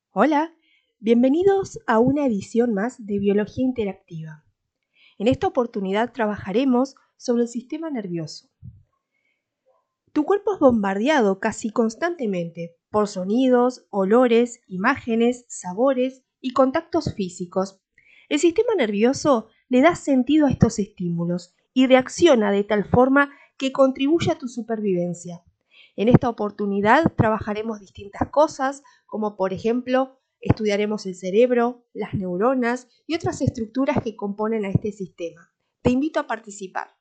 Hola, bienvenidos a una edición más de Biología Interactiva. En esta oportunidad trabajaremos sobre el sistema nervioso. Tu cuerpo es bombardeado casi constantemente por sonidos, olores, imágenes, sabores y contactos físicos. El sistema nervioso le da sentido a estos estímulos y reacciona de tal forma que contribuye a tu supervivencia. En esta oportunidad trabajaremos distintas cosas, como por ejemplo, estudiaremos el cerebro, las neuronas y otras estructuras que componen a este sistema. Te invito a participar.